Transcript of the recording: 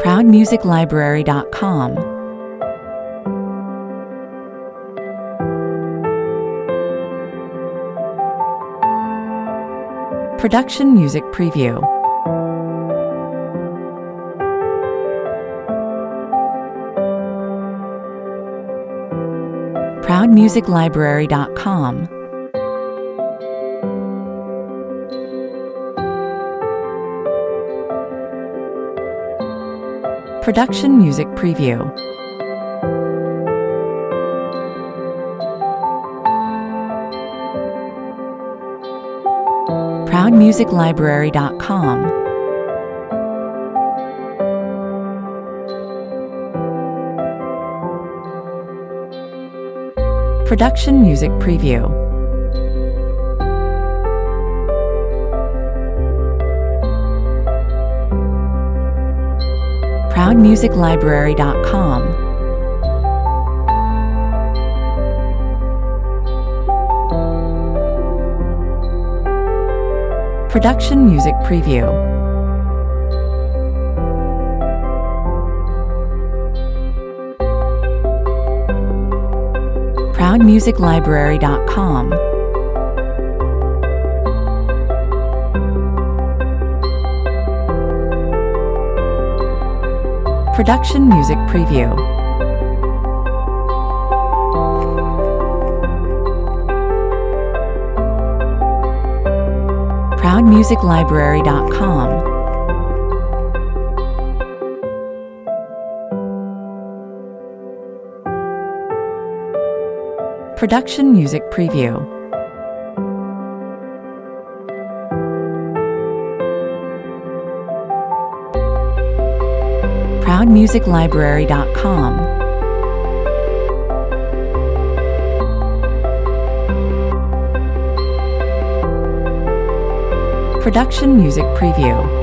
ProudMusicLibrary.com. Production Music Preview. ProudMusicLibrary.com. Production Music Preview. ProudMusicLibrary.com. Production Music Preview. ProudMusicLibrary.com. Production Music Preview. ProudMusicLibrary.com. Production Music Preview. ProudMusicLibrary.com. Production Music Preview. ProudMusicLibrary.com. Production Music Preview.